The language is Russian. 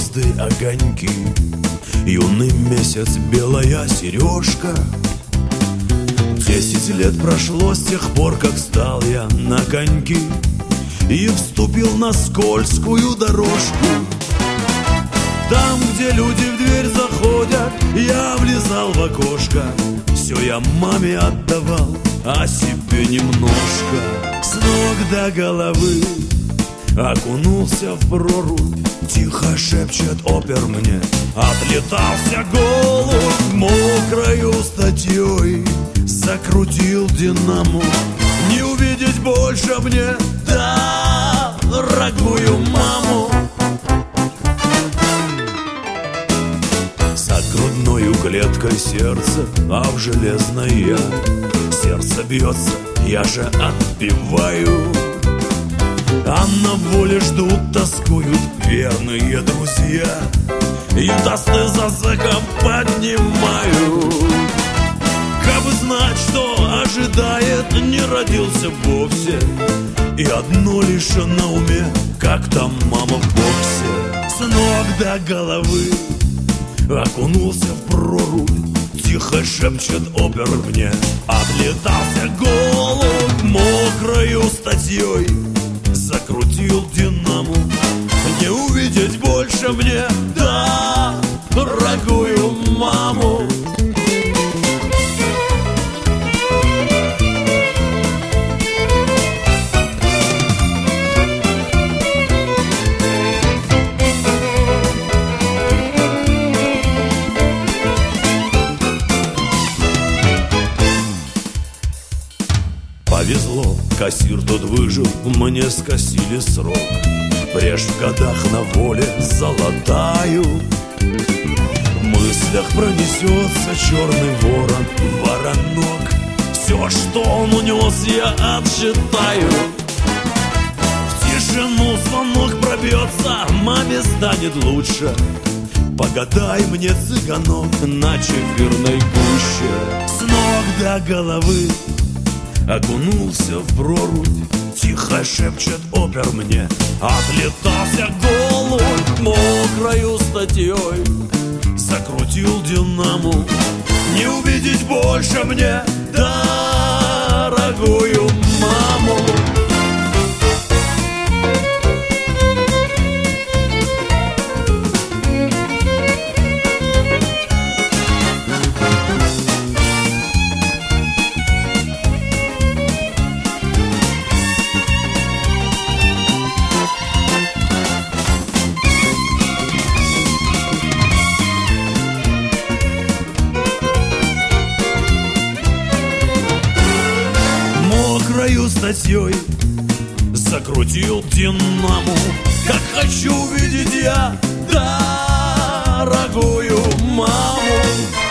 звезды, огоньки, юный месяц, белая сережка. 10 лет прошло с тех пор, как стал я на коньки и вступил на скользкую дорожку. Там, где люди в дверь заходят, я влезал в окошко. Все я маме отдавал, а себе немножко. С ног до головы окунулся в прорубь. Тихо шепчет опер мне: отлетался голубь мокрою статьей. Закрутил динамо, не увидеть больше мне дорогую маму. За грудною клеткой сердце, а в железное сердце бьется, я же отпеваю. А на воле ждут, тоскуют верные друзья, и тосты за зэком поднимаю. Кабы знать, что ожидает, не родился вовсе, и одно лишь на уме, как там мама в боксе. С ног до головы окунулся в прорубь. Тихо шепчет опер мне: отлетался голубь мокрою статьей. Закрутил динамо, не увидеть больше мне дорогую маму. Повезло, кассир тот выжил, мне скосили срок. Брешь в годах на воле золотаю. В мыслях пронесется черный ворон, воронок. Все, что он унес, я отсчитаю. В тишину звонок пробьется, маме станет лучше. Погадай мне, цыганок, на чефирной гуще. С ног до головы окунулся в прорубь. Тихо шепчет опер мне: отлетался голубь мокрою статьей. Закрутил динамо, не увидеть больше мне дорогую маму. Мокрою статьей закрутил динамо. Как хочу увидеть я дорогую маму.